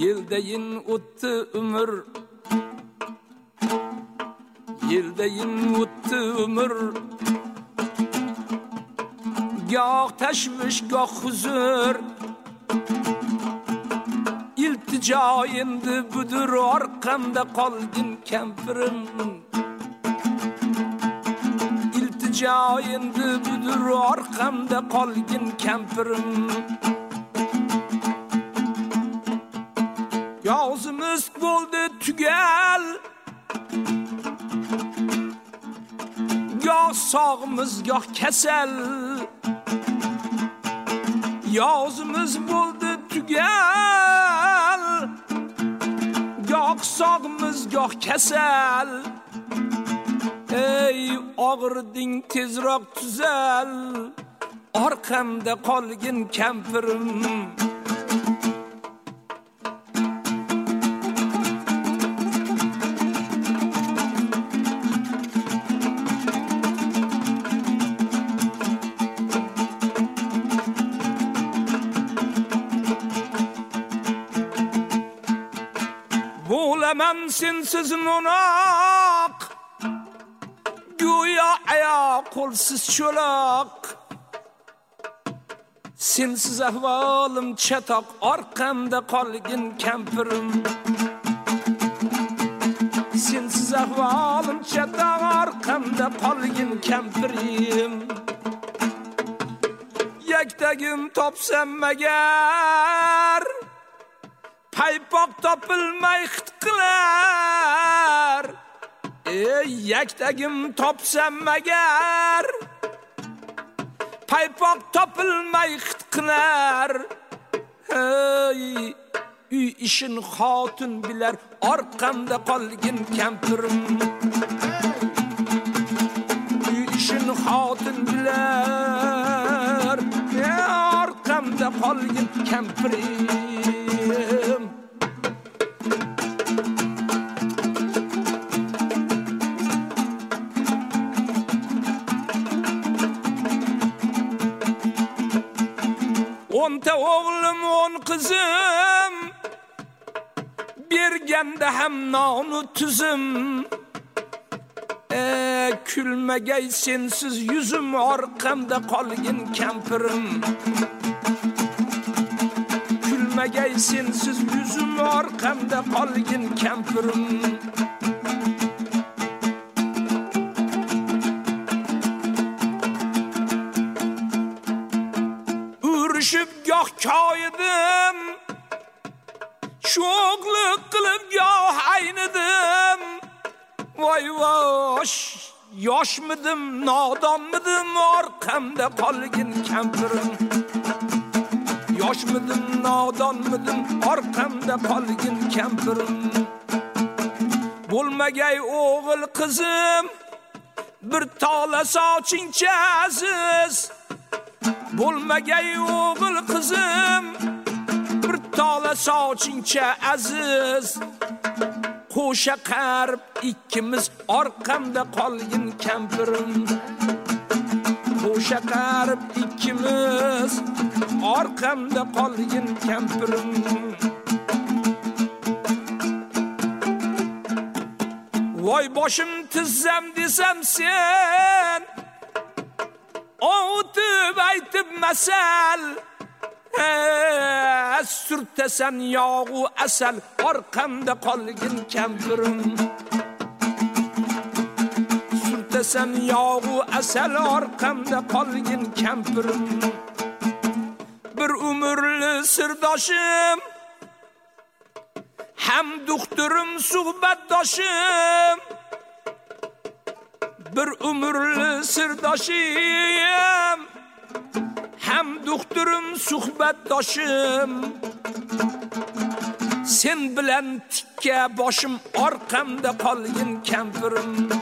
Yeldayin o'tdi umr, yeldayin o'tdi umr, goh tashvish goh huzur, iltijo endi budur orqamda qolgin kampirim, iltijo endi budur orqamda qolgin kampirim. Yozimiz bo'ldi tugal, goh sog'miz goh kasal. Yozimiz bo'ldi tugal, goh sog'miz goh kasal. Ey og'irding tezroq tuzal, orqamda qolgin kampirim. Bo'laman sensiz no'noq, go'yo oyoq qo'lsiz cho'loq. Sensiz ahvolim chatoq, orqamda qolgin kampirim. Sensiz ahvolim chatoq, orqamda qolgin kampirim. Yaktagim topsam magar, paypoq topilmay xit qilar. Ey yaktagim topsam magar, paypoq topilmay xit qilar. Ey uy ishin xotin bilar, orqamda qolgin kampirim. Uy ishin xotin bilar, orqamda qolgin kampirim. O'nta o'g'lim, 10 qizim, berganda ham nonu tuzim. Kulmagay sensiz yuzim, orqamda qolgin kampirim. Kulmagay sensiz yuzim, orqamda qolgin kampirim. Urishib goh koyidim, sho'g'lik qilib goh aynidim. Voy vosh, yoshmidim, nodonmidim, orqamda qolgin kampirim. Yoshmidim, nodonmidim, orqamda qolgin kampirim. Bo'lmagay o'g'il qizim, bir tola sochingcha aziz. Bo'lmagay o'g'il qizim, bir tola sochingcha aziz. Qo'sha qarib ikkimiz, orqamda qolgin kampirim. Qo'sha qarib ikkimiz, orqamda qolgin kampirim. Voy boshim tizzam desam sen, o'tib aytib masal. Surtasan yog'u asal, orqamda qolgin kampirim. Surtasan yog'u asal, orqamda qolgin kampirim. Bir umrli sirdoshim, ham doktorim suhbatdoshim. Bir umrli sirdoshim, ham doktorim suhbatdoshim. Sen bilan tikka boshim, orqamda qolgin kampirim.